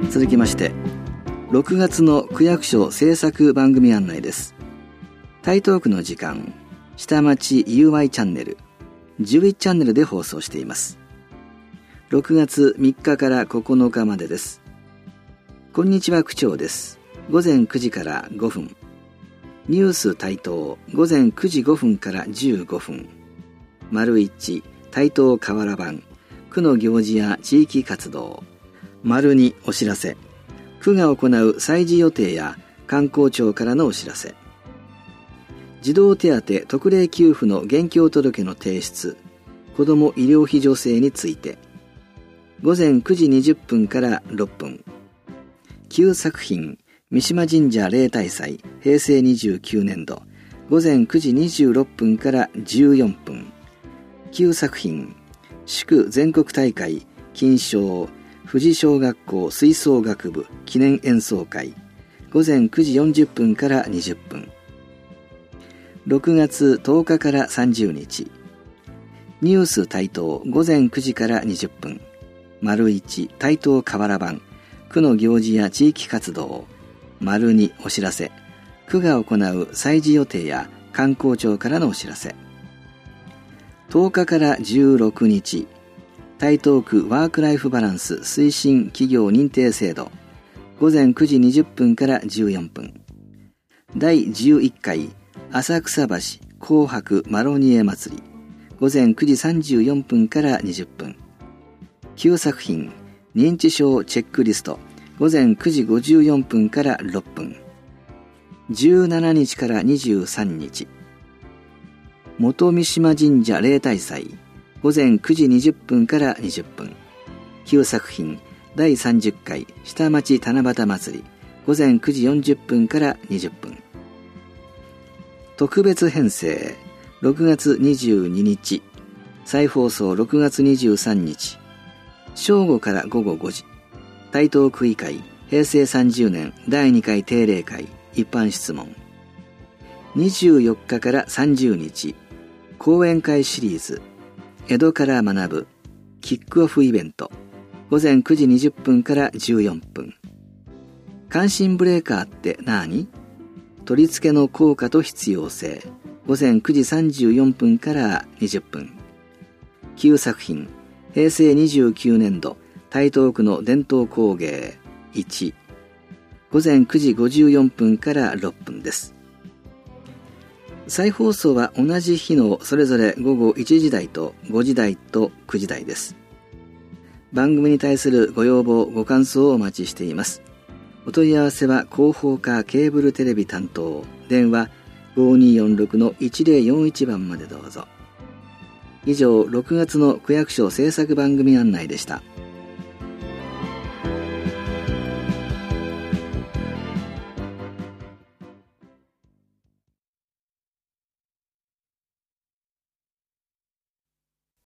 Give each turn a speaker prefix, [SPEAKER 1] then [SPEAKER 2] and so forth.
[SPEAKER 1] 続きまして6月の区役所制作番組案内です。台東区の時間、下町 UI チャンネル11チャンネルで放送しています。6月3日から9日までです。こんにちは、区長です。午前9時から5分。ニュース台東午前9時5分から15分。丸1台東河原版区の行事や地域活動。丸2お知らせ、区が行う祭事予定や観光庁からのお知らせ。児童手当特例給付の現況届の提出、子ども医療費助成について。午前9時20分から6分。旧作品三島神社例大祭平成29年度午前9時26分から14分。旧作品祝全国大会金賞富士小学校吹奏楽部記念演奏会午前9時40分から20分。6月10日から30日。ニュース台東午前9時から20分。丸1台東河原版区の行事や地域活動。丸2お知らせ、区が行う祭事予定や観光庁からのお知らせ。10日から16日。台東区ワークライフバランス推進企業認定制度午前9時20分から14分。第11回浅草橋紅白マロニエ祭り午前9時34分から20分。旧作品認知症チェックリスト午前9時54分から6分。17日から23日。元三島神社例大祭午前9時20分から20分。旧作品第30回下町七夕祭り午前9時40分から20分。特別編成6月22日。再放送6月23日。正午から午後5時。台東区議会平成30年第2回定例会一般質問。24日から30日。講演会シリーズ江戸から学ぶキックオフイベント午前9時20分から14分。感震ブレーカーって何？取り付けの効果と必要性午前9時34分から20分。旧作品平成29年度台東区の伝統工芸1午前9時54分から6分です。再放送は同じ日のそれぞれ午後1時台と5時台と9時台です。番組に対するご要望ご感想をお待ちしています。お問い合わせは広報課ケーブルテレビ担当電話 5246-1041 番までどうぞ。以上6月の区役所制作番組案内でした。